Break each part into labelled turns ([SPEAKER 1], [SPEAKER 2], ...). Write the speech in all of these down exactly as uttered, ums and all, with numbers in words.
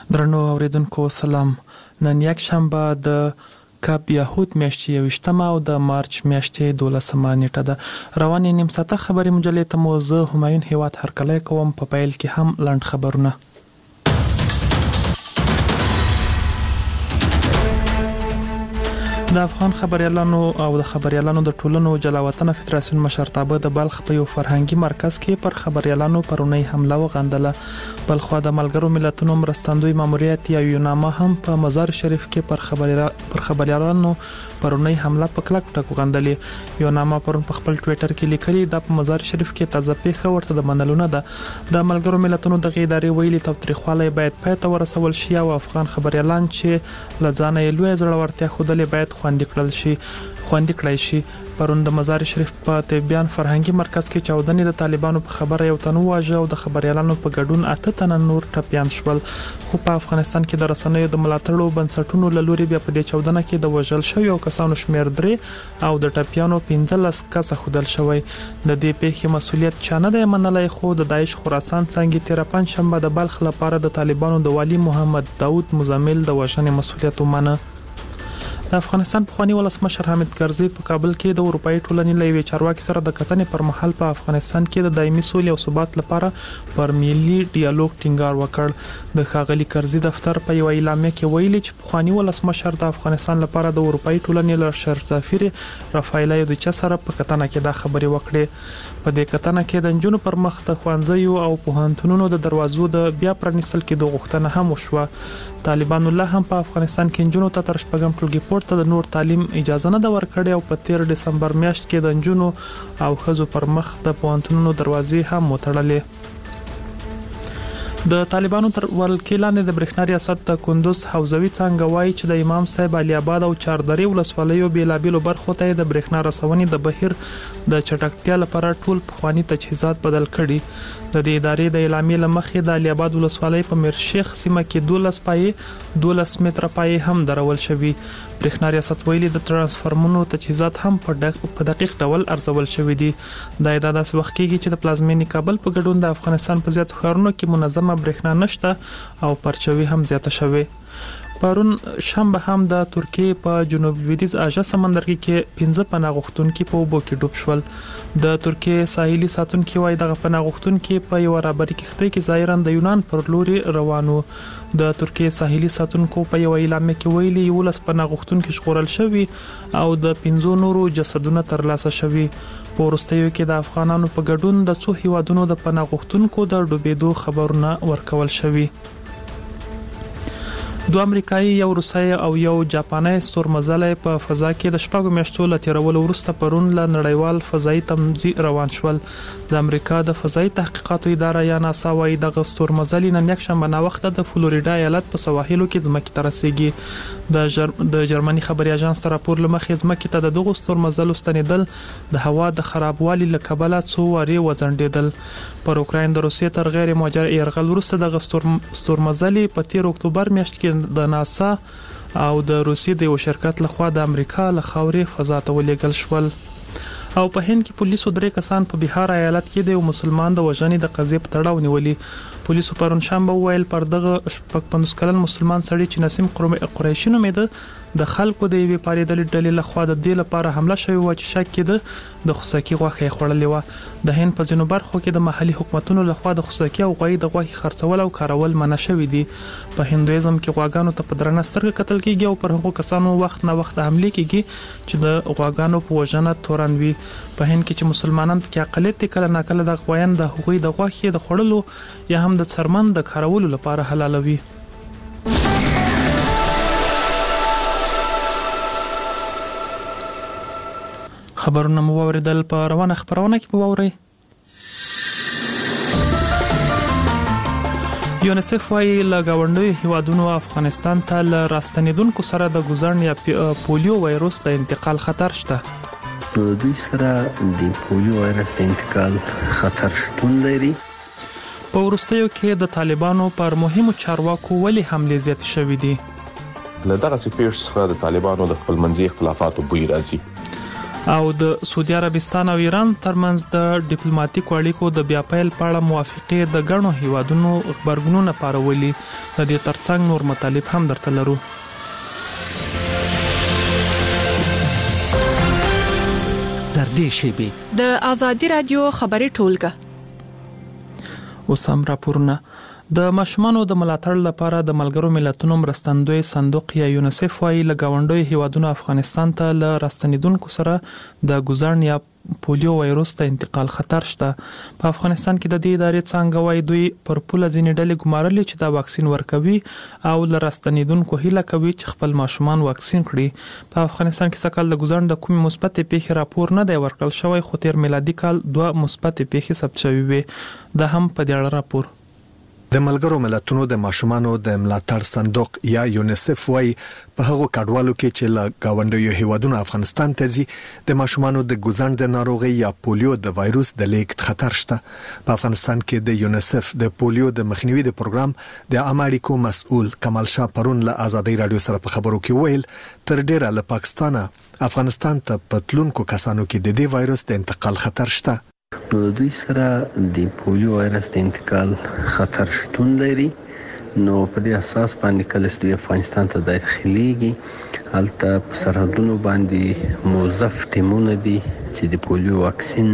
[SPEAKER 1] درنو اوریدونکو سلام. نن یک شنبه د کاب یهود میاشتې یویشتمه او د مارچ میاشتې دولسمه نیټه ده. روانې نیم ساعته خبري مجلې ته مو زه همایون هیواد هرکلی کوم. په پیل کې هم لنډ خبرونه. د افغان خبريالانو او د خبريالانو د ټولنو جلاوطن فدراسیون مشرتابه د بلخ په یو فرهنګي مرکز کې پر خبريالانو پرونی حمله وغندله. بلخو د ملګرو ملتونو مرستندوی ماموریت یا یوناما هم په مزار شریف کې پر خبريالانو پر خبريالانو پرونی حمله په کلک ټکو غندلې. یوناما پرون په خپل ټوئیټر کې لیکلي د په مزار شریف کې تازه پیښه ورته د منلونه ده. د ملګرو ملتونو د ادارې ویلي تاوتریخوالی باید پای ته ورسول شي او افغان خبريالان چې لزانه یې لوی زړورتیا خوده باید خوندي کړل شي خوندي کړی شي. پرون د مزار شریف په تبیان فرهنګي مرکز کې چودنې د طالبانو په خبره یو تنو واژه او د خبريالانو په ګډون اته تنه نور ټپيان شول. خو په افغانستان کې د رسنیو د ملاتړو بنسټونو له لوري بیا په دې چودنه کې د وژل شوی او کسانو شمیر درې او د ټپيانو پنځلس کسه خودل شوی. د دې پیښې مسولیت چا نه دی منلای، خو د داعش خراسان څنګه تیر پنځ شنبه د بلخ لپاره د طالبانو د والی محمد داود مزمل د وژنې مسولیت ومنه. د افغانستان پخوانی ولسمشر حامد کرزي په کابل کې د اروپאי ټولنې له یوې چارواکي سره د کتنې پر مهال په افغانستان کې د دایمي سولې او ثبات لپاره پر ملي ډیالوګ ټینګار وکړ. د ښاغلي کرزي دفتر په یو اعلامیه کې ویلي چې پخوانی ولسمشر د افغانستان لپاره د اروپאי ټولنې له شرطافیر رافایل یودچا سره په کتنه کې دا خبرې وکړې. په دې کتنه کې د نجونو پر مخ د ښوونځیو او پوهنتونونو د دروازو د بیا پرانیستل کې د غوښتنه هم وشوه. طالبان الله هم په افغانستان کې نجونو ته تر شپږم ټولګي پورته د نور تعلیم اجازه نه ورکړې او په تیر دسمبر میاشت کې د نجونو او ښځو پر مخ د پوهنتونونو دروازې هم وتړلې. د طالبانو تر ولکې لاندې د برېښنا ریاست د کندوز حوزوي څنګه وایي چې د امام صاحب علي آباد او چاردرې ولسوالیو بیلابیلو برخو ته د برېښنا رسونې د بهیر د چټکتیا لپاره ټول پخوانی تجهیزات بدل کړي. د دې ادارې د اعلامیې لمخې د علي آباد ولسوالۍ په میرشیخ سیمه کې دولس پای دولس متره پای هم درول شوی. برېښنا ریاست ویلي د ترانسفارمرونو تجهیزات هم په دقیق ډول ارزول شوی دي. دا ادعا وخت کېږي چې د پلازمینې کابل په ګډون د افغانستان په زیات ښارونو کې منظمه برېښنا نشته او پرچوي هم زیاته شوی. پرون شنبه هم د ترکیه په جنوب لویدیځ اژه سمندرګي کې پنځه پناه غوښتونکي په اوبو کې ډوب شول. د ترکیه ساحلي ساتونکي وايي دغه پناه غوښتونکي په یو رابري کښتۍ کې ظاهرا د یونان پر لوري روانو. د ترکیه ساحلي ساتونکو په یو اعلامیه کې ویلي یولس پناه غوښتونکي ژغورل شوي او د پنځو نورو جسدونه ترلاسه شوي. په وروستیو کې د افغانانو په ګډون د څو هیوادونو د پناه غوښتونکو د ډوبېدو خبرونه ورکول شوي. دو امریکایي یو روسي او یو جاپاني ستورمزلي په فضا کې د شپږو میاشتو له تیرولو وروسته پرون له نړیوال فضایي تمځي روان شول. د امریکا د فضایي تحقیقاتو اداره یا ناسا وايي د ستورمزلي نن یک شنبه نا وخت د فلوریډا ایالت په سواحلو کې ځمکې ته رسیږي. د جر... د جرمني خبري اژانس راپور لمخې ځمکې ته د دغو ستورمزلو ستنیدل د هوا د خرابوالي له کبله څو واري وزندیدل. پر اوکراین د روسیې تر غیر مهاجر يرغل وروسته د ستورمزلي په تیر اکتوبر میاشت کې د ناسا او د روسیې د یو شرکت لخوا د امریکا له خاورې فضا ته ولېږل شول. او په هند کې پولیسو درې کسان په بهار ایالت کې د یو مسلمان د وژنې د قضیې په تړاو نیولي. پولیسو پرون شنبه ویل پر دغه شپږ پنځوس کلن مسلمان سړی چې نسیم قریشي نومېده د خلکو د یوې پارېدلې ډلې لخوا د دې لپاره حمله شوې و چې شک کېده د خوسکي غوښه خوړلې و. د هند په ځینو برخو کې د محلي حکومتونو لخوا د خوسکي او غوښې د غوښې خرڅول او کارول منع شوی دي. په هندویزم کې غواګانو ته په درنه سترګه کتل کېږي او پر هغو کسانو وخت نه وخت حمله کېږي چې د غواګانو په وژنه تورن وي. په هند کې چې مسلمانان په اقلیت کله ناکله د غوایان د هغوی د غوښې د خوړلو یا هم د څرمن د کارولو لپاره حلالوي. خبرونه مو اوریدل. په روانه خبرونه کې مو اوري. یونیسف وايي له گاونډي هیوادونو افغانستان ته له راستنیدونکو سره د ګوزن یا پولیو وایروس د انتقال خطر شته.
[SPEAKER 2] د دوی سره د پولیو وایرس د انتقال خطر شتون لري.
[SPEAKER 1] په وروستیو کې د طالبانو پر مهمو چارواکو ولې حملې زیاتې شوې دي.
[SPEAKER 3] له دغه سپیش څخه د طالبانو د خپلمنځي اختلافاتو بوی راځي.
[SPEAKER 1] او د سعودي عربستان او ایران ترمنځ د ډیپلوماټیکو اړیکو د بیا پیل په اړه موافقه د غنو هیوادونو خبرګونونه پارولي. د دې ترڅنګ نور مطالب هم درته لرو.
[SPEAKER 3] در دې شیبه
[SPEAKER 4] د ازادي رادیو خبري ټولګه
[SPEAKER 1] وسم راپورونه. د ماشومانو د ملاتړ لپاره د ملګرو ملتونو مرستندوی صندوق یا یونیسف وايي لګاونډوي هیوادونو افغانستان ته ل راستنیدونکو سره د ګزارن یا پولیو وایروس ته انتقال خطر شته. په افغانستان کې د دې ادارې څنګه وایي دوی پر پوله ځینې ډلې ګمارلي چې دا واکسین ورکوي او ل راستنیدونکو هیله کوي چې خپل ماشومان واکسین کړي. په افغانستان کې سکهال د ګزارن د کومې مثبت پیښې راپور نه دی ورکړل شوی، خو تیر میلادي کال دوه مثبت پیښې ثبت شوې وي. دا هم په دې اړه راپور.
[SPEAKER 5] د ملګرو ملتونو د ماشومانو د ملاتړ صندوق یا یونیسف وايي په هغو کډوالو کې چې له گاونډیو هیوادونو افغانستان ته ځي د ماشومانو د ګوزن د ناروغي یا پولیو د وایروس د لیږد خطر شته. په افغانستان کې د یونیسف د پولیو د مخنیوي د پروګرام د امریکا مسؤل کمال شاه پرون له ازادي رادیو سره په خبرو کې ویل تر ډیره له پاکستان افغانستان ته پتلونکو کسانو کې د دې وایروس د انتقال خطر شته.
[SPEAKER 2] نو د دوی سره د پولیو وایرس د انتقال خطر شتون لري. نو په دې اساس باندې کله چې افغانستان ته داخليږي هلته په سرحدونو باندې موظف ټیمونه دي چې د پولیو واکسین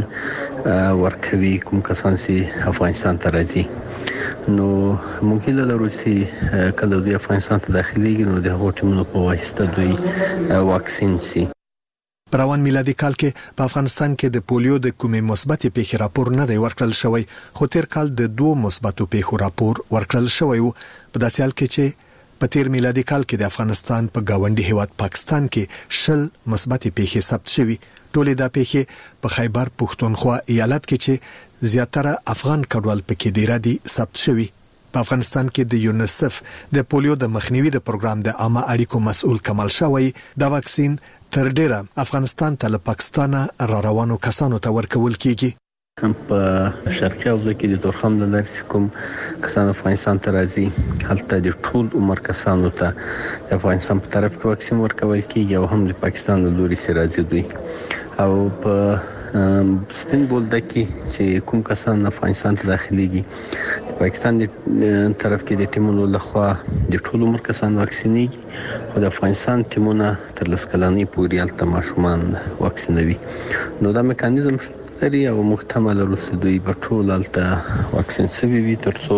[SPEAKER 2] ورکوي کوم کسان چې افغانستان ته راځي. نو موږ له روسي کله د افغانستان ته داخليږي نو د هغو ټیمونو په واسطه دوی واکسین سي.
[SPEAKER 5] په روان میلادي کال کې په افغانستان کې د پولیو د کومې مثبت پیښې راپور نه دی ورکړل شوی، خو تیر کال د دوه مثبتو پیښو راپور ورکړل شوی و. په داسې حال کې چې په تیر میلادي کال کې د افغانستان په گاونډي هیواد پاکستان کې شل مثبت پیښې ثبت شوي. ټولې دا پیښې په خیبر پښتونخوا ایالت کې چې زیاتره افغان کډوال پکې ډیر دي ثبت شوي. په افغانستان کې د یونیسف د پولیو د مخنیوي د پروګرام د عامه اړیکو مسؤل کمال شاه وايي دا واکسین تر ډیره افغانستان ته له پاکستان را روانو کسانو ته ورکول کیږي.
[SPEAKER 2] هم په شرقي حوزه کې د تورخم د لارې کوم کسان افغانستان ته راځي هلته د ټول عمر کسانو ته د افغانستان په طرف کې واکسین ورکول کیږي او هم د پاکستان له لوري سره راځي دوی. او په سپین بولده کې چې کوم کسان افغانستان ته داخليږي د پاکستان د طرف کې د ټیمونو لخوا د ټول عمر کسان واکسینېږي او د افغانستان ټیمونه تر لس کلنۍ پورې هلته ماشومان واکسینوي. نو دا میکانیزم لري او محتمل وروسته دوی په ټول هلته واکسین شوي وي ترڅو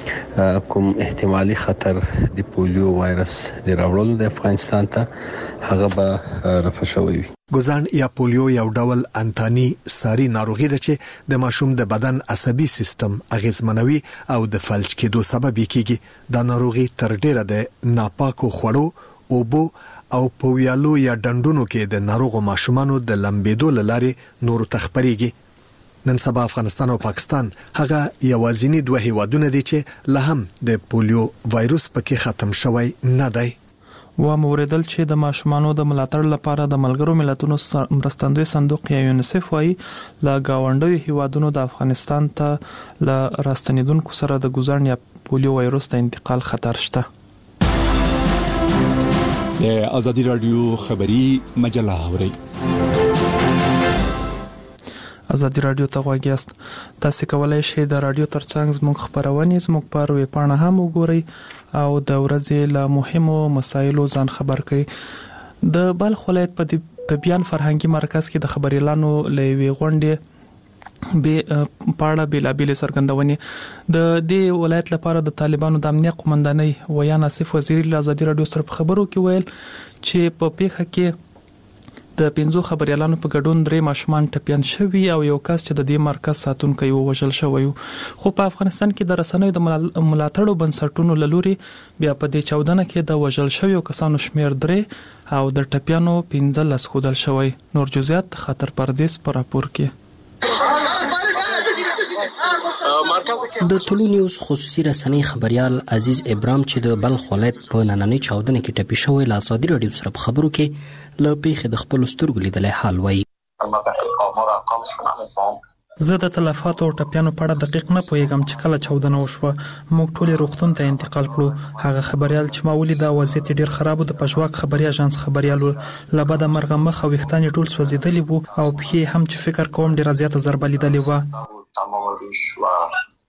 [SPEAKER 2] کوم احتمالي خطر د پولیو وایرس د راوړلو د افغانستان ته هغه به رفع شوی وي.
[SPEAKER 5] ګوزن یا پولیو یو ډول انتاني ساري ناروغي ده چې د ماشوم د بدن عصبي سیستم اغیزمنوي او د فلج کېدو سبب کیږي. دا ناروغي تر ډیره د ناپاکو خوړو، اوبو او په ویالو یا ډنډونو کې د ناروغو ماشومانو د لمبېدو لارې نور تخپريږي. نن سبا افغانستان او پاکستان هغه یوازینی دوه هیوادونه دي چې له هم د پولیو وایروس پکې ختم شوی نه دی.
[SPEAKER 1] و موردل چې د ماشومانو د ملاتړ لپاره د ملګرو ملتونو مرستندوی صندوق یا یونیسف وايي لا گاونډوي هیوادونو د افغانستان ته ل راستنیدونکو سره د ګزارن یا پولیو وایروس ته انتقال خطر شته.
[SPEAKER 3] د ازادي رادیو خبري مجله اوري.
[SPEAKER 1] ازادي رادیو ته غواړئ یاست تاسو کولای شئ د رادیو ترڅنګ زموږ خبرونه زموږ په ویب پاڼه هم وګورئ او د ورځې له مهمو مسایلو ځان خبر کړئ. د بلخ ولایت په طبيان فرهنګي مرکز کې د خبريالانو لوي غونډه به پاړه بلابل سرګندونی د دې ولایت لپاره د طالبانو د امنیت قومندانۍ ویا ناصف وزیر له ازادي رادیو سره خبرو کې ویل چې په پیښه کې د پنځو خبريالانو په ګډون درې ماشومان ټپيان شوي او یو کس چې د دې مرکز ساتونکو وژل شوی. خو په افغانستان کې د رسنیو د ملاتړو بنسټونو لوري بیا په دې چودنه کې د وژل شوی کسانو شمیر درې او د ټپيانو پنځلس خودل شوی. نور جزئیات خطر پردیس پر راپور کې.
[SPEAKER 6] د ټولو نیوز خصوصي رسنۍ خبريال عزیز ابراهیم چې د بلخ ولایت په نننۍ چاودنه کې ټپي شوی له ازادي رادیو سره په خبرو کې له پیښې د خپل سترګو لیدلې حال وایي.
[SPEAKER 7] المنطقة القامرة قام شمال الفام
[SPEAKER 1] زه د تلفاتو او ټپیانو په اړه دقیق نه پوهیږم چې کله چاودنه وشوه. موږ ټول روغتون ته انتقال کړو. هغه خبريال چې ما ولید وضعیت ډیر خراب و. د پښواک خبري اژانس خبريالو لبد مرغه مخ او وختان ټول سوځیدلی وو او په هم چې فکر کوم ډیر زیاته ضربه لیدلې و.
[SPEAKER 7] تمام روش و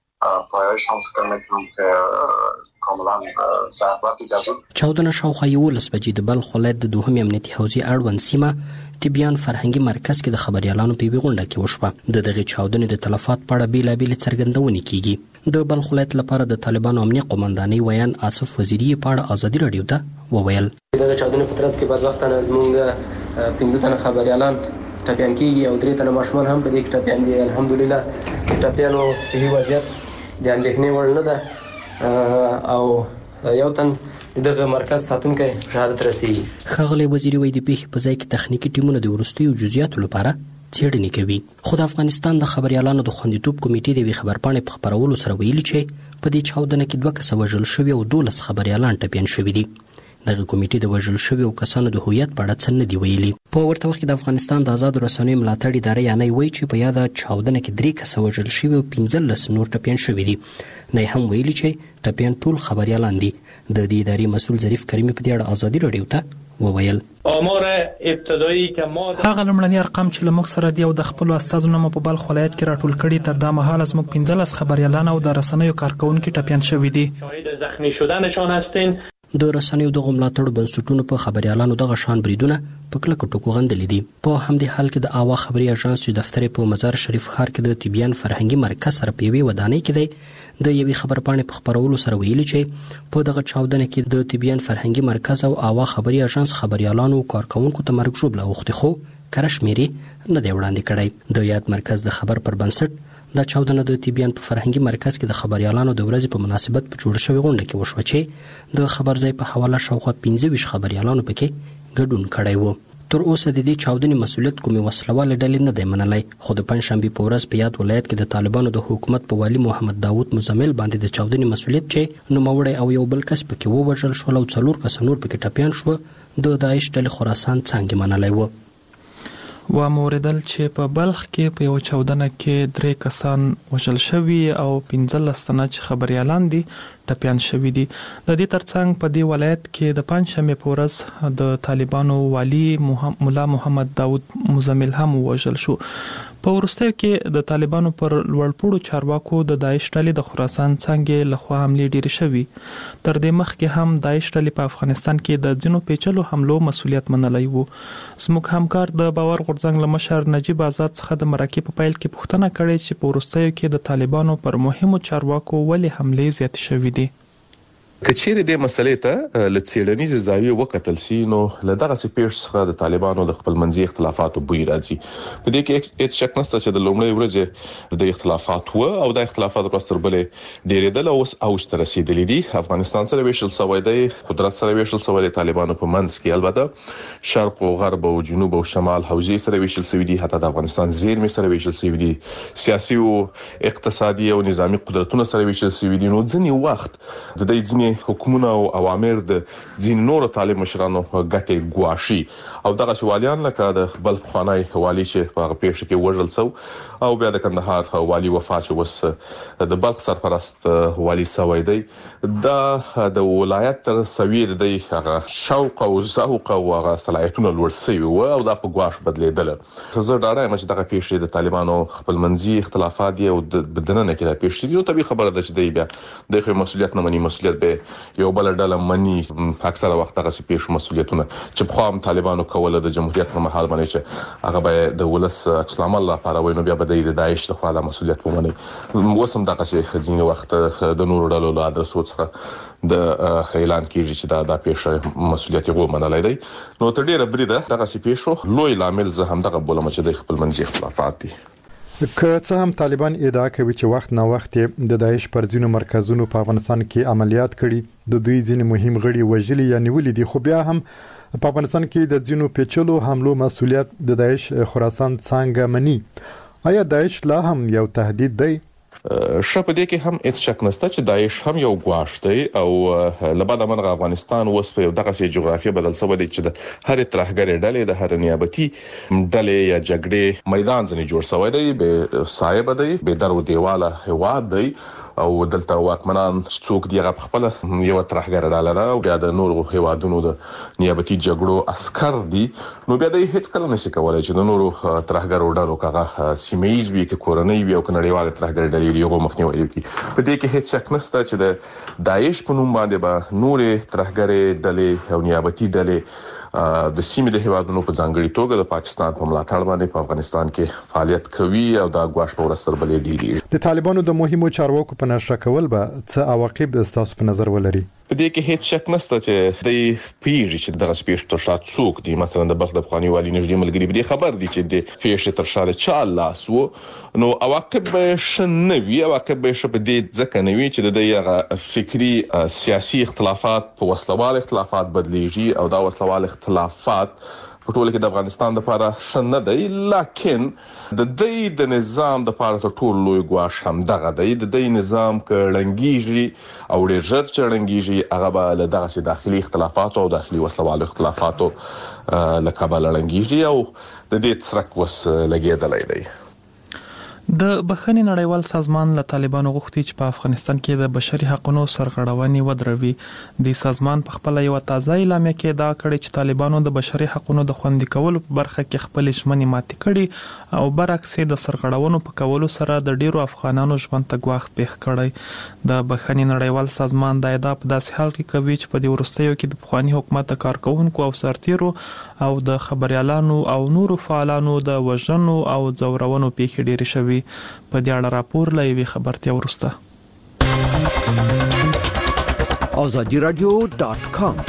[SPEAKER 7] پایش هم فکر میکنم که کاملا ضربت دیده.
[SPEAKER 6] چاودنه شاوخوا یولس بجې د بلخ ولایت د دوهم امنیتي حوزې اړوند سیمه تبیان فرهنګي مرکز کې د خبريالانو په ویغونډه کې وشوه. د دغه چاودنې د تلفات په اړه بیلابیل څرګندونې کیږي. د بلخ ولایت لپاره د طالبانو امنیه قومندانۍ ویان آصف وزیری په اړه ازادي رادیو ته وویل.
[SPEAKER 8] دغه چاودنې په ترڅ کې بدبختانه زموږ پنځه تنه خبريالان ټپيان کیږي او درې تنه ماشومان هم په دې کې ټپيان دي. الحمدلله ټپيانو صحي وضعیت د اندېښنې وړ نه ده او یو تن دغه مرکز ساتونکو شهادت رسیدي.
[SPEAKER 6] خغلی وزیری وایي د پیښې په ځای کې تخنیکی ټیمونه د ورستیو جزئیاتو لپاره څېړنې کوي. خو د افغانستان د خبريالانو د خوندیتوب کمیټې د خبرپاڼې په خبرولو سره ویلي چې په دې چاودنه کې دوه کسه وژل شوي او دولس خبريالان ټپيان شوي دي. دغه کمیټې د وژل شوي او کسانو د هویت په اړه څه نه دی ویلي. په ورته وخت کې د افغانستان د آزاد رسنیو ملاتړ ادارې یعنی وایي چې په یاده چاودنه کې درې کسه وژل شوي او پنځلس نور ټپيان شوي دي. نه هم ویلي چې ټپيان ټول خبريالان دي. د دې ادارې مسؤل ظریف کریمي په دې اړه ازادي رادیو ته وویل.
[SPEAKER 9] آمار ابتدایی که ما
[SPEAKER 1] هغه لمړني ارقام چې لمک سره دی او د خپل استادونو مو په بلخ ولایت کې راټول کړي تر دا مهال زموږ پنځلس خبريالان او د رسنیو کارکونکو ټپيان شوي دي.
[SPEAKER 9] شاهد زخمی شدنشان هستین.
[SPEAKER 6] د رسنیو د ملاتړ بنسټونو په خبريالانو دغه شان بریدونه په کلکو ټکو غندلې دي. په همدې حال کې د اوا خبري اژانس دفتر په مزار شریف ښار کې د تبیان فرهنګي مرکز سره په وی ودانۍ کې دی. د یوې خبرپاڼې په خبرولو سره ویلي چې په دغه چاودنه کې د تبیان فرهنګي مرکز او اوا خبري اژانس خبريالانو کارکونکو ته مرګ ژوبله اوختي خو کرشمیري نه دی وړاندې کړی. د یاد مرکز د خبر پر بنسټ د چاودنه د تبیان په فرهنګي مرکز کې د خبريالانو د ورځې په مناسبت په جوړ شوی غونډه کې وشو چې د خبر ځای په حواله شاوخوا پنځه ویشت خبريالانو پکې ګډون کړی وو. تر اوسه د دې چاودنې مسؤلیت کومې وسلواله ډلې نه دی منلی. خو د پنځشنبې په ورځ په یاد ولایت کې د طالبانو د حکومت په والي محمد داوود مزمل باندې د چاودنې مسؤلیت چې نوموړی او یو بل کس پکې ووژل شول او څلور کس نور پکې ټپيان شو د داعش ډلې خراسان څنګه منلی و.
[SPEAKER 1] و موردل چې په بلخ کې په یو چاودنه کې درې کسان وژل شوي او پنځلس تنه چې خبريالان دي ټپيان شوي دي. د دې ترڅنګ په دې ولایت کې د پنځشنبې په ورځ د طالبانو والي مولا محمد داوود مزمل هم وژل شو. په ورستیو کې د طالبانو پر لوړپوړو چارواکو د داعش ډلې د خراسان څنګه لخوا حملې ډېرې شوي. تر دې مخکې هم داعش ډلې په افغانستان کې د ځینو پیچلو حملو مسؤلیت منلی وو. زموږ همکار د باور غورځنګ له مشر نجیب آزاد څخه د مرکې په پیل کې پوښتنه کړې چې په ورستیو کې د طالبانو پر مهمو چارواکو ولې حملې زیاتې شوي دي.
[SPEAKER 10] کچېره د مسلې ته لڅېړنیز زاویه وکتل سي نو لدغه سپیش څخه د طالبانو د خپل منځي اختلافاتو بوی راځي. په دې کې هیڅ شک نشته چې د لومړۍ ورځې د اختلافات و او د اختلافات پرستر بلې ډېرېدل اوس اوج ته رسیدلې دي. افغانستان سره ویشل سوی دی، قدرت سره ویشل سوی دی، طالبانو په منځ کې البته شرق او غرب او جنوب او شمال حوزې سره ویشل سوی دي، حتی د افغانستان زیرمې سره ویشل سوی دي، سیاسي او اقتصادي او نظامی قدرتونو سره ویشل سوی دي. نو ځینې وخت د دې ځینې حکومتونه او اوامر د ځین نور طالب مشرانو ګټې ګواښي او دغه شوالیان لکه د بل خانای والی چې په پیښه کې وژل شو او بیا د کندهار والی وفات شو، وس د بلخ سرپرست والی سوی دی. دا د ولایت تر سویر دی هغه شوق او ذوق او هغه صلاحیتونه لوړ شوی و او دا په ګواښ بدلیدل. زه دا رایم چې دغه پیښه د طالبانو خپل منځي اختلافات دی او د بدننه کې د پیښه دی. نو طبيعي خبره ده چې دی بیا د مسؤلیت نه مني، مسؤلیت به یو بل ډله مني. اکثره وخت هغه پیښ مسؤلیتونه چې په خام طالبانو کوله د جمهوریت په محل باندې چې هغه به د ولس اسلام الله لپاره ویني بیا به د داعش له خوا د مسؤلیت ومني. وسم دغه چې ځینې وخت د نور ډلو له ادرسو څخه د اعلان کیږي چې دا د پیښه مسؤلیت یې ومنلای دی. نو تر ډیره بریده دغه پیښو لوی لامل زه هم دغه بولم چې د خپل منځي اختلافات دي.
[SPEAKER 11] که څه هم طالبان ادعا کوي چې وخت نه وخت د داعش پر ځینو مرکزونو په افغانستان کې عملیات کړي، د دوی ځینې مهم غړي وژلي یا نیولي دي، خو بیا هم په افغانستان کې د ځینو پیچلو حملو مسؤلیت د داعش خراسان څنګه مني. آیا داعش لا هم یو تهدید دی؟
[SPEAKER 10] شپه دې کې هم هیڅ شک نشته چې داعش هم یو ګواښ دی او لبعد من افغانستان اوس په دغه سي جغرافیه بدل شوی دی چې د هر ترهګر ډلې د هر نیابتي ډلې یا جګړې میدان ځنې جوړ شوی دی به صاحب دی به درو دیواله هواد دی او دلته واکمنان څوک دی هغه خپل یو ترهګر ډاله ده او بیا د نورو هوادونو د نیابتي جګړو عسكر دي نو بیا د هیڅ کله نشي کولای چې د نورو ترهګر ډلو کغه سیمایز وي کې کورنۍ وي او کنړیواله ترهګر ډلې یو مخنیوي کوي په دې کې هیڅ شک نشته چې د داعش په نوم باندې به نورې ترهګر ډلې او نیابتي ډلې د سیمې د هوادونو په ځانګړي توګه د پاکستان په ملاتړ باندې په افغانستان کې فعالیت کوي او دا ګواښ په ورسره بلې ډیری
[SPEAKER 11] د طالبانو د مهمو چارواکو په نشه کول به څه عواقب ستاسو په نظر ولري
[SPEAKER 10] په دې کې هیڅ شک نشته چې د پیژې چې دغه سپیش تر شات څوک دی مثلا د بلخ د افغاني والی نږدې ملګری به خبر دي چې د پیژې تر شاله چا لاس وو نو عواقب به شنوي عواقب به شپ دې ځکه نوي چې د دغه فکری سیاسي اختلافات په وسلوال اختلافات بدلیږي او دا وسلوال اختلافات په ټول کې د افغانستان لپاره شنه دی لکن د دې د نظام د لپاره ټول لوی ګواښ هم دغه دی د دې نظام کړنګيږي او ډېر ژر چړنګيږي هغه به له دغه داخلي اختلافات او داخلي وسلوال اختلافاتو لکه به لړنګيږي او د دې ترک وس لګیدلای دی
[SPEAKER 1] د بخښنې نړیوال سازمان له طالبانو غوښتي چې په افغانستان کې د بشري حقوقو سرغړونې ودروي د سازمان په خپل یو تازه اعلامیه کې دا کړی چې طالبانو د بشري حقوقو د خوندي کولو په برخه کې خپل ژمنې ماتې کړي او برعکس د سرغړونو په کولو سره د ډیرو افغانانو ژوند ته ګواښ پیښ کړی د بخښنې نړیوال سازمان دا ادعا په داسې حال کې کوي چې په دې وروستیو کې د پخوانی حکومت د کارکونکو او سرتیرو او د خبريالانو او نورو فعالانو د وژنو او ځورونو پیښې ډېرې شوي په دې اړه راپور لایوي خبرتیا ورسته
[SPEAKER 12] azadi radio dot com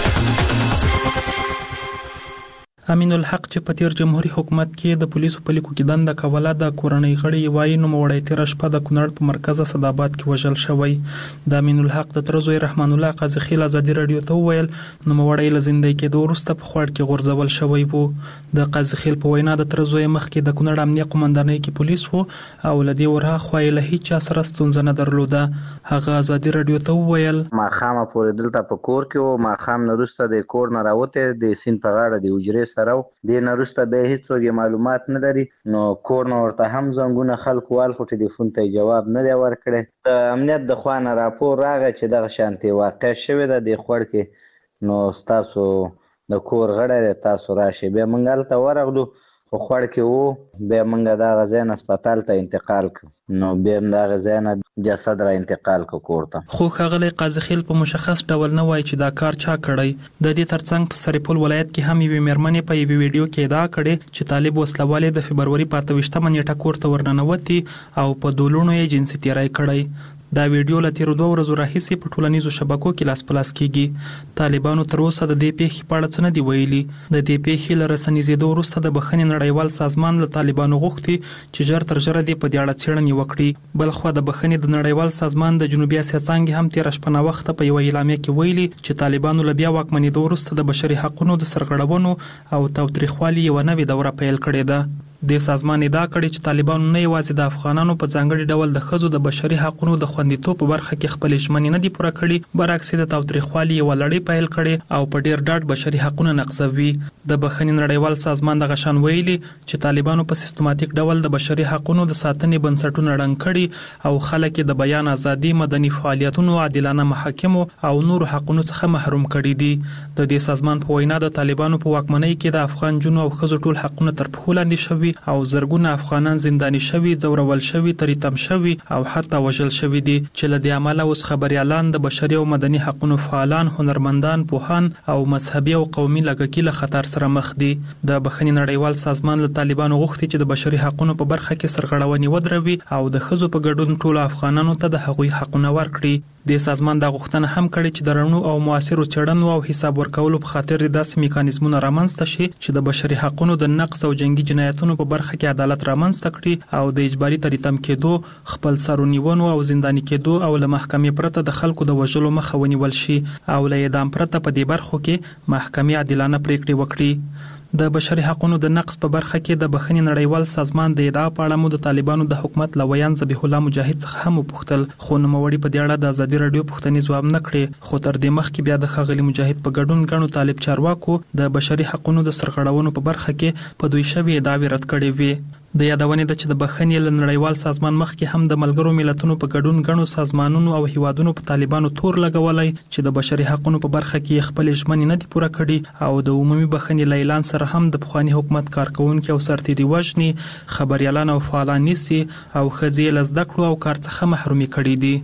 [SPEAKER 1] امین الحق چې په تیر جمهوریت حکومت کې د پولیسو په لیکو کې دنده کوله د کورنۍ غړي وایي نو موړی تیر شپه د کونړ په مرکز صداباد کې وژل شوی د امین الحق د ترزوی رحمان الله قاضي خیل ازادي رادیو ته ویل نو موړی لزندۍ کې د ورسته په خوړ کې غورځول شوی وو د قاضي خیل په وینا د ترزوی مخ کې د کونړ امنیه قومندانۍ کې پولیس وو او لدی ورها خوای له هیڅ سره ستونزه نه درلوده هغه ازادي رادیو ته ویل
[SPEAKER 13] ما خامه پورې دلته په کور کې او ما خام نرسته د کور نه راوته د سین په غاړه د وجرې سره د نرسته به هیڅ معلومات نه لري نو کور نو ورته هم زنګونه خلکو وال خو ټلیفون ته جواب نه دی ورکړي د امنیت د خوانه راپور راغی چې دغه شانتي واقع شوه د خوړ کې نو تاسو د کور غړي تاسو راشي به منګل ته ورغلو خو خوړ کې وو به منګه د غزین هسپتال ته انتقال ک نو به د غزین جسد را انتقال ک کوړه
[SPEAKER 1] خو خغلی قاضي خیل په مشخص ډول نه وای چې دا کار چا کړی د دې ترڅنګ په سریپول ولایت کې هم یو مرمنې په یو ویډیو کې دا کړي چې طالب وسلواله د فبرवरी په اته ویشتمه نیټه کوړه ورننوتی او په دولونو یې جنسي تیرای کړی دا ویډیو له تیر دوه ورځې راهیسې په ټولنیزو شبکو کې لاس پلاس کیږي طالبانو تر اوسه د دې پیښې په اړه څه نه دی ویلي د دې پیښې له رسنیزېدو وروسته د بخښنې نړیوال سازمان له طالبانو غوښتي چې ژر تر ژره دې په دې اړه څېړنې وکړي بل خو د بخښنې د نړیوال سازمان د جنوبي اسیا څنګه هم تیر شپه وخت په یو اعلامیه کې ویلي چې طالبانو له بیا واکمنېدو وروسته د بشري حقوقو د سرغړونو او تاوتریخوالي یو نوې دوره پیل کړې ده د سازمان ادعا کړې چې طالبانو نه یوازې د افغانانو په ځانګړي ډول د ښځو د بشري حقوقو د خوندیتوب په برخه کې خپل ژمنې نه دي پوره کړې برعکس د تاوتریخوالي یو لړۍ پیل کړي او په ډیر ډاډ بشري حقوقو نقضوي د بخښنې نړیوال سازمان د غشان ویلي چې طالبانو په سیستماتیک ډول د بشري حقوقو د ساتنې بنسټونه ړنګ کړي او خلک د بیان ازادي مدني فعالیتونو عادلانه محاکمو او نور حقوقو څخه محروم کړي دي د دې سازمان په وینا د طالبانو په واکمنۍ کې د افغان جنو او ښځو ټول حقوقونه تر پښو لاندې شوي او زرګونه افغانان زنداني شوي ځورول شوي تریتم شوي او حتی وژل شوي دي چې له دې عمله اوس خبريالان د بشري او مدني حقوقو فعالان هنرمندان پوهان او مذهبي او قومي لګکی له خطر سره مخ دي د بخښنې نړیوال سازمان له طالبانو غوښتي چې د بشري حقوقو په برخه کې سرغړونې ودروي او د ښځو په ګډون ټول افغانانو ته د حقوقي حقونه ورکړي د سازمان د غوښتنه هم کړې چې د رڼو او موثرو چړنو او حساب ورکولو په خاطر داسې میکانیزمونه رامنځته شي چې د بشري حقوقو د نقض او جنگي جنایتونو په برخه کې عدالت رامنځته کړي او د اجباري تریتم کېدو خپل سرونیونو او زنداني کېدو او له محکمې پرته د خلکو د وژلو مخه ونیول شي او له اعدام پرته په دې برخو کې محکمې عادلانه پریکړې وکړي د بشري حقوقو د نقض په برخه کې د بخښنې نړیوال سازمان د ادعا په اړه مو د طالبانو د حکومت لویان ذبیح الله مجاهد څخه هم وپوښتل، خو نوموړي په دې اړه د ازادي رادیو پوښتنې ځواب نه کړی. خو تر دې مخکې بیا د ښاغلي مجاهد په ګډون غنو طالب چارواکو د بشري حقوقو د سرغړونو په برخه کې په دوی شوی ادعاوې رد کړې وې. د یادونې د چې د بخښنې له نړیوال سازمان مخکې هم د ملګرو ملتونو په ګډون غنو سازمانونو او هیوادونو په طالبانو تور لګولای چې د بشري حقوقو په برخه کې خپل ژمنې نه دي پوره کړې او د عمومي بخښنې له اعلان سره هم د پخوانی حکومت کارکونکو او سرتیري وژني، خبريالان او فعالان نيسي او ښځې له زده کړو او کار څخه محرومي کړي دي.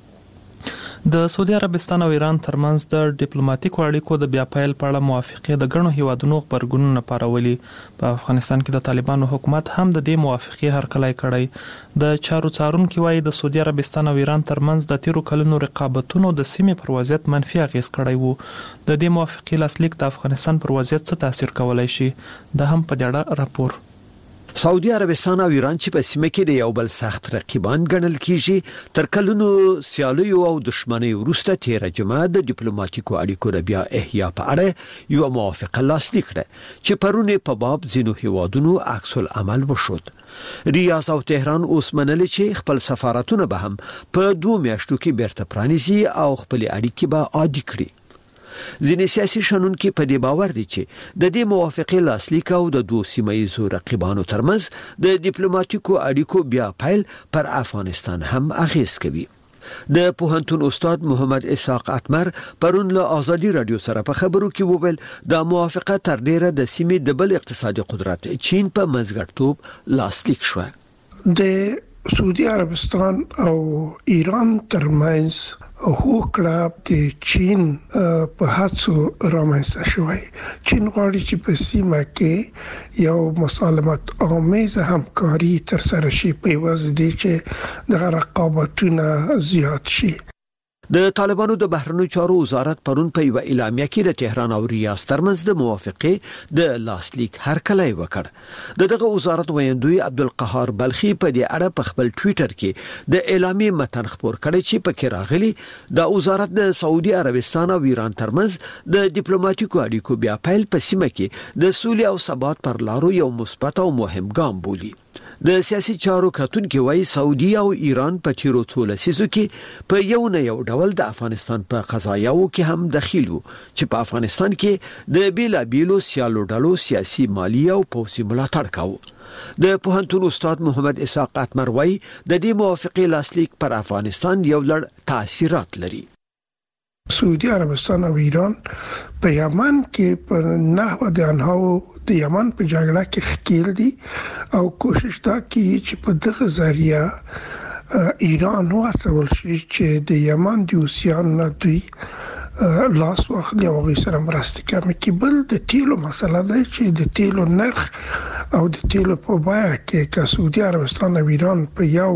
[SPEAKER 1] د سعودي عربستان او ایران ترمنځ د ډیپلوماټیکو اړیکو د بیا پیل په اړه موافقه د غنو هیوادونو خبرګونونه پارولي. په افغانستان کې د طالبانو حکومت هم د دې موافقه هرکلی کړی. د چارو څارونکو وايي د سعودي عربستان او ایران ترمنځ د تیرو کلونو رقابتونو د سیمې پر وضعیت منفي اغیز کړی وو. د دې موافقه لاسلیک د افغانستان پر وضعیت څه تاثیر کولای شي؟ د هم په دې اړه راپور.
[SPEAKER 12] سعودي عربستان او ایران چې په سیمه کې د یو بل سخت رقیبان ګڼل کیږي، تر کلونو سیالیو او دښمنۍ وروسته تیر جمعه د ډیپلوماټیکو اړیکو د بیا احیا په اړه یو موافقه لاسلیک کړه چې پرونه په باب ځینو هیوادونو عکس العمل وشود. ریاض او تهران اوس منل چې خپل سفارتونه به هم په دوه میاشتو کې بیرته پرانیزي او خپل اړیکې به عادي کړي. ځینې سیاسي شنونکي په دې باور دي چې د دې موافقې لاسلیک او د دوه سیمایي رقیبانو ترمنځ د ډیپلوماټیکو اړیکو بیا پیل پر افغانستان هم اغیز کوي. د پوهنتون استاد محمد اسحاق اتمر پرون له ازادي رادیو سره په خبرو کې وویل د موافقه تر ډیره د سیمې د بل اقتصادي قدرت چین په مزګړتوب لاسلیک شو.
[SPEAKER 14] د سعودي عربستان او ایران ترمنځ هوکړه د چین په هڅو رامنځته شوی. چین غواړي چې په سیمه کې یو مسالمت آمیز همکاري ترسره شي په واسطه دي چې د رقابتونه زیات شي.
[SPEAKER 12] د طالبانو د بهرنیو چارو وزارت پرون په یو اعلامیه کې د تهران او ریاض ترمنځ د موافقه د لاسلیک هرکلی وکړ. دغه وزارت ویاندوی عبدالقهار بلخی په دې اړه په خپل ټوئیټر کې د اعلامیه متن خبر کړی چې پکې راغلي د وزارت د سعودي عربستان او ایران ترمنځ د ډیپلوماټیکو اړیکو بیا پیل په سیمه کې د سولې او ثبات پر لارو یو مثبت او مهم ګام بولي. د سیاسي چارو کتونکو وايي سعودي او ایران په تیرو څو لسیزو کې په یو نه یو ډول د افغانستان په قضایاو کې هم دخیل وو چې په افغانستان کې د بیلا بیلو سیالو ډلو سیاسي مالی او پولیسي ملاتړ کاوه. د پوهنتون استاد محمد اسحاق اتمر وايي د دې موافقې لاسلیک پر افغانستان یو لړ تاثیرات لري.
[SPEAKER 14] سعودي عربستان او ایران په یمن کې په نحو د انهاو د یمن په جګړه کې ښکیل دي او کوشش دا کوي چې په دغه ذریعہ ایران وسول شي چې د یمن د اوسیان نه دوی لاس واخلي او غوښتل سره مرسته کوي. کې بل د تیلو مسله ده چې د تیلو نرخ او د تیلو په بیه کې که سعودي عربستان او ایران په یو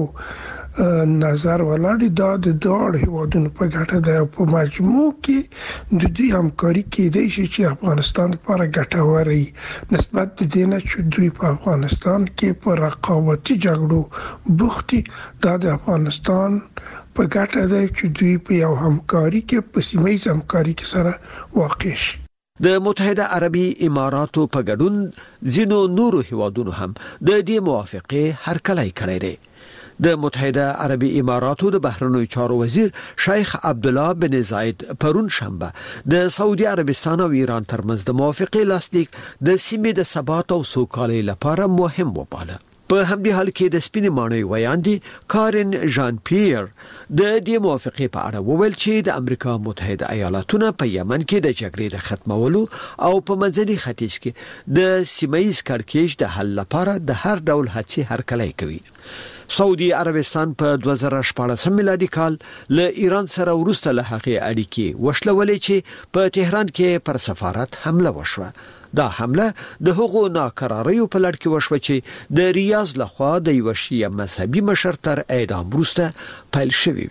[SPEAKER 14] نظر ولاړ دا د دوه هیوادونو په ګټه ده او په مجموع کې د دوی همکاري کېدای شي چې افغانستان لپاره ګټور وي نسبت د دې نه چې دوی په افغانستان کې په رقابتي جګړو بوختي. دا د افغانستان په ګټه ده چې دوی په یو همکاري کې په سیمه‌ییز همکاري کې سره واقع شي.
[SPEAKER 12] د متحده عربي اماراتو په ګډون ځینو نورو هیوادونو هم د دې موافقه هرکلی کړی دی. د متحده عربي اماراتو د بهرنیو چارو وزیر شیخ عبد الله بن زاید پرون شنبه د سعودي عربستان او ایران ترمنځ د موافقه لاسلیک د سیمې د ثبات او سوکالۍ لپاره مهم وباله. په همدې حال کې د سپینې ماڼۍ ویاندې کارن ژان پیر د دې موافقه په اړه وویل چې د امریکا متحده ایالاتونو په یمن کې د جګړې د ختمولو او په منځني ختیځ کې د سیمه‌ییز کړکېچ د حل لپاره د هر ډول هڅې هرکلی کوي. سعودي عربستان په دوه زره شپاړس میلادي کال له ایران سره وروسته له هغې اړیکې وشلولې چې په تهران کې پر سفارت حمله وشوه. دا حمله د هغو ناکراریو په لړ کې وشوه چې د ریاض لخوا د یو شیعه مذهبي مشر تر اعدام وروسته پیل شوې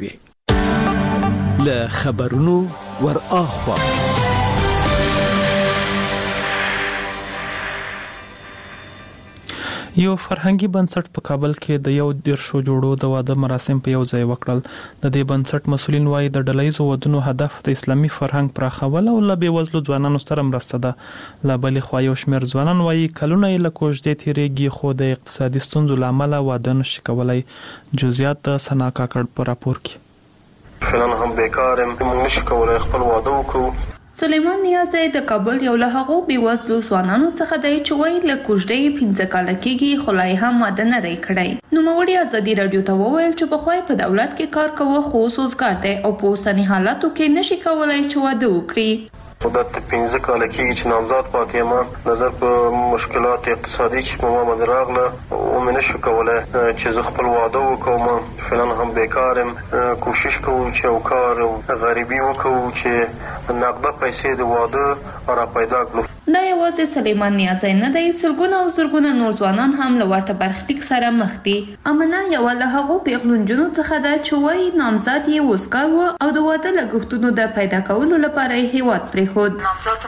[SPEAKER 12] وي. له خبرونو ور اخوا
[SPEAKER 1] یو فرهنګي بنسټ په کابل کې د یو دیرشو جوړو د واده مراسم په یو ځای وکړل. د دې بنسټ مسولین وایي د ډلهیزو ودونو هدف د اسلامي فرهنګ پراخول او له بېوزلو ځوانانو سره مرسته ده. له بلې خوا یو شمېر ځوانان وایي کلونه یې له کوژدې تېرېږي خو د اقتصادي ستونزو له امله واده نشي کولی. جزئیات د ثنا کاکړ په راپور کې.
[SPEAKER 15] فعلا هم بیکار یم، موږ نشو کولی خپل واده وکړو.
[SPEAKER 16] سلیمان نیازی د کابل یو له هغو بېوزلو ځوانانو څخه دی چې وایي له کوژدې پنځه کاله کېږي خو لا یې هم واده نه دی کړی. نوموړي ازادي راډیو ته وویل چې پخوا یې په دولت کې کار کوه خو اوس روزګار دی او په اوسني حالاتو کې نشي کولی چې واده وکړي.
[SPEAKER 15] خو دا پنځه کاله کېږي چې نامزاد پاتې یم، نظر په مشکلات اقتصادي چې په ما باندې راغله او مې نشو کولی چې زه خپل واده وکړم. فعلا هم بیکار یم، کوشش کوو چې یو کار غریبي وکړو چې نقده پیسې د واده را پیدا کړو.
[SPEAKER 16] دا یوازې سلیمان نیازی نه دی، سلګونه او زرګونه نور ځوانان هم له ورته برخلیک سره مخ دي. امنه یوه له هغو پیغلو نجونو څخه ده چې وایي نامزاد یې وزګار و او د واده لګښتونو د پیدا کولو لپاره یې هیواد پرېښود.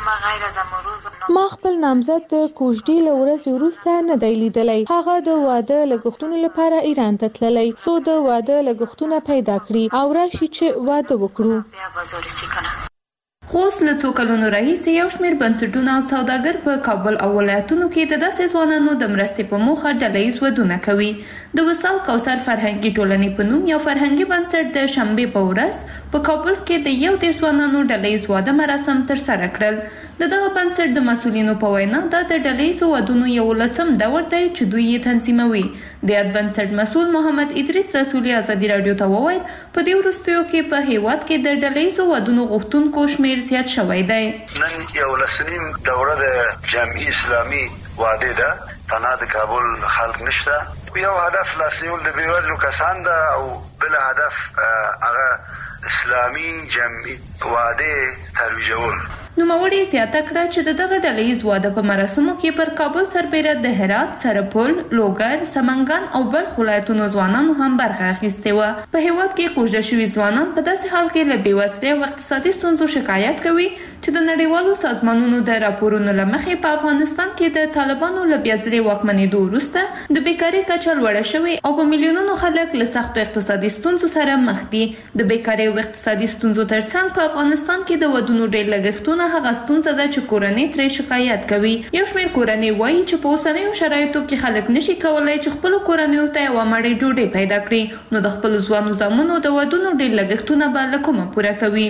[SPEAKER 17] ما خپل نامزد د کوژدې له ورځې وروسته نه دی لیدلی. هغه د واده لګښتونو لپاره ایران ته تللی څو د واده لګښتونه پیدا کړي او راشي چې واده وکړو.
[SPEAKER 16] خو اوس له څو کلونو راهیسې یو شمېر بنسټونه او سوداګر په کابل او ولایتونو کې د داسې ځوانانو د مرستې په موخه ډلهییز ودونه کوي. د وصال کوثر فرهنګي ټولنې په نوم یو فرهنګي بنسټ د شنبې په ورځ په کابل کې د یو دېرش ځوانانو ډلهییز واده مراسم ترسره کړل. د دغه بنسټ د مسؤلینو په وینا دا د ډلهییزو ودونو یولسم دور دی چې دوی یې تنظیموي. د یاد بنسټ مسؤل محمد ادریس رسولي ازادي راډیو ته وویل په دې وروستیو کې په هیواد کې د ډلهییزو ودونو غوښتونکو شمېر زیات شوی دی.
[SPEAKER 18] نن یو لسنیم دوره د جمعي اسلامي واده ده. تنها د کابل خلک نشته. یو هدف لاسنیول د بېوزلو کسان ده او بل هدف هغه اسلامي جمعي واده ترویجول.
[SPEAKER 16] نوموړي زیاته کړه چې د دغه ډلهییز واده په مراسمو کې پر کابل سربیره د هرات، سرپل، لوګر، سمنګان او بلخ ولایتونو ځوانانو هم برخه اخیستې وه. په هیواد کې کوژده شوي ځوانان په داسې حال کې له بېوزلۍ او اقتصادي ستونزو شکایت کوي چې د نړیوالو سازمانونو د راپورونو له مخې په افغانستان کې د طالبانو له بیا ځلې واکمنېدو وروسته د بیکارۍ کچه لوړه شوې او په میلیونونو خلک له سختو اقتصادي ستونزو سره مخ دي. د بیکارۍ او اقتصادي ستونزو ترڅنګ په افغانستان کې د ودونو ډېر لګښتونه هغه ستونزه ده چې کورنۍ ترې شکایت کوي. یو شمېر کورنۍ وایي چې په اوسنیو شرایطو کې خلک نشي کولی چې خپلو کورنیو ته یوه مړۍ ډوډۍ پیدا کړي، نو د خپلو ځوانو زامنو د ودونو ډېر لګښتونه به له کومه پوره کوي.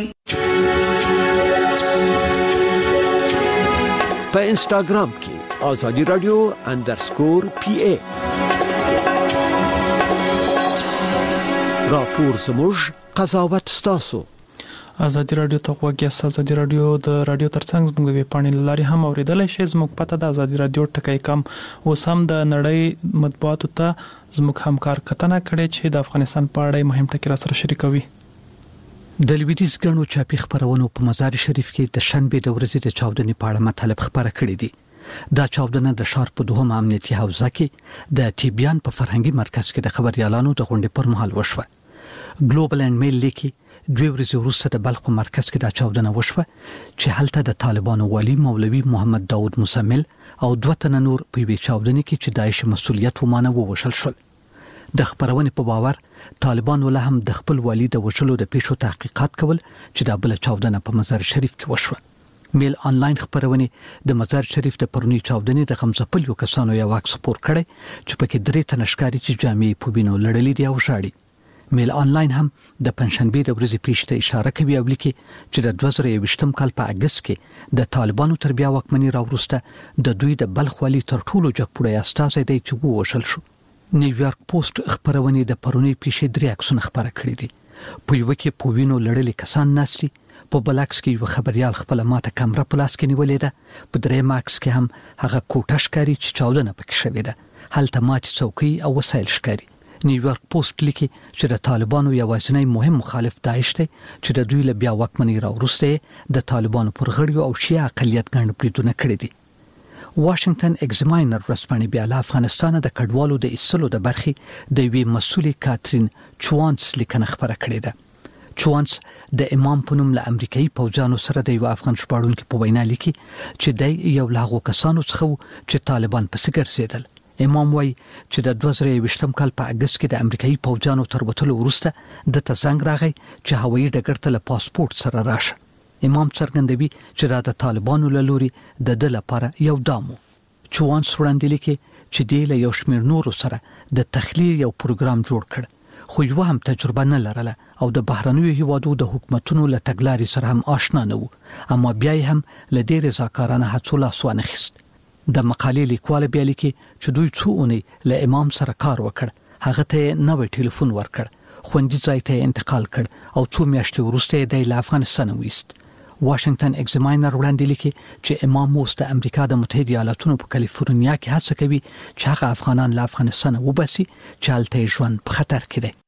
[SPEAKER 12] په انسټاګرام کې آزادي رادیو اندرسکور پی ای راپور زموږ قضاوت ستاسو.
[SPEAKER 1] ازادي راډیو ته غوږی ازادي راډیو د راډیو ترڅنګ زموږ د ویب پاڼې لاري هم اوریدلای شئ. زموږ پته د ازادي راډیو ټکی کم اوس هم د نړۍ مطبوعاتو ته زموږ همکار کتنه کړي چې د افغانستان په اړه مهم ټکی را سره شریکوي.
[SPEAKER 19] د لویدیځ غنو چاپی خبرونو په مزار شریف کې د شنبې د ورځې د چاودنې په اړه مطلب خبره کړې دي. دا چاودنه د ښار په دوهم امنیتي حوزه کې د تیبیان په فرهنګي مرکز کې د خبريالانو د غونډې پر مهال وشوه. ګلوبل اند میل لیکي دوی ورځې وروسته د بلخ په مرکز کې د چاودنه وشوه چې هلته د طالبانو والی مولوي محمد داود مسمل او دوه تنه نور په وی چاودنه کې چې داعش مسؤلیت ومانه ووشل شول. د خبرونې په باور طالبانو له هم د خپل والی د وشلو د پیښو تحقیقات کول چې د بل چاودنه په مزار شریف کې وشوه. میل انلاین خبرونه د مزار شریف د پرونی چاودنې د غمزپل یو کسانو یو عکس خپور کړي چې پکې درې تنه ښکاري چې جامې په وینو لړلې دي او شاړي. میل انلاین هم د پنځشنبه د ورځې پیښې ته اشاره کوي او لیکي چې د دوه زره یوویشتم کال په اگست کې د طالبانو تر بیا واکمنۍ راوروسته د دوی د بلخ والی تر ټولو جګپوړی استازی دی چې ووشل شو. نیویارک پوسټ خبرونه د پرونی پیښې درې عکسونه خبره کړي دي. په یو کې په وینو لړلې کسان ناشتي، په بلاکس کې یو خبريال خپل ماته کیمرا په لاس کې نیولې ده، په درې ماکس کې هم هغه کوټه ښکاری چې چاودنه پکې شوې ده، هلته ماته څوکۍ او وسایل ښکاری. نیویارک پوسټ لیکي چې د طالبانو یوازینی مهم مخالف داعش دی چې د دوی له بیا واکمنۍ راوروسته د طالبانو پر غړیو او شیعه اقلیت ګڼ بریدونه کړي دي. واشنگټن ایگزاماینر ورځپاڼې بیا له افغانستان د کډوالو د ایستلو د برخې د یوې مسولې کاترین چوانس لیکنه خبره کړې ده. چوانس د امام په نوم له امریکایي پوځانو سره د یو افغان ژباړونکو په وینا لیکي چې د یو لاغو کسانو څخه چې طالبان پسې ګرځیدل. امام وای چې د دوه زره یوویشتم کال په اگست کې د امریکایي پوځیانو تر وټلو وروسته د تزنګ راغی چې هوایي ډګر ته له پاسپورت سره راشه. امام څرګندوي چې دا د طالبانو له لوري د د لپاره یو دامو. چوان سوړاندې لیکي چې د له یو شمیر نورو سره د تخلیه یو پروګرام جوړ کړ، خو یو هم تجربه نه لرله او د بهرنیو هیوادو د حکومتونو له تګلارې سره هم آشنا نه وو، اما بیا هم له ډېر رضاکارانه هڅو لاس وانه خیست. د مقالې لیکوال بیا لیکي چې دوی څو اونۍ له امام سره کار وکړ، هغه ته نوې ټلیفون ورکړ، خوندي ځای ته انتقال کړ او څو میاشتې وروسته د افغانستان وېست. واشنگټن ایگزاماینر وړاندې لیکي چې امام اوس د امریکا د متحده ایالاتونو په کالیفورنیا کې هڅه کوي چې هغه افغانان له افغانستان وباسي چې هلته ژوند په خطر کې دی.